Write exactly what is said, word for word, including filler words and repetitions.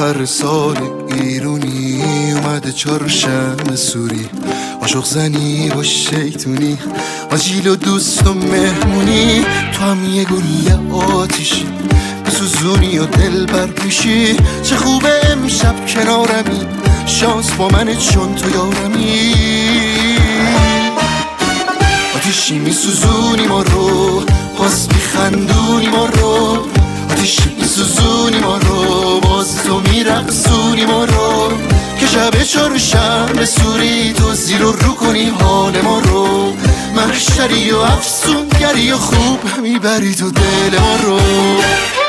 هر سال ایرونی اومده چهارشنبه سوری، عاشق زنی با شیطونی، آجیل و دوست و مهمونی. تو هم یه گله آتیشی بسوزونی و دل بر پیشی. چه خوبه امشب کنارمی، شانس با منه چون تو یارمی. آتیشی میسوزونی ما رو، باز میخندونی ما رو. آتیشی میسوزونی ما رو، باز تو میرقصونی ما رو. که شب چهارشنبه سوری تو زیر و رو کنی حال ما رو. محشری و افسونگری و خوب میبری تو دل ما رو.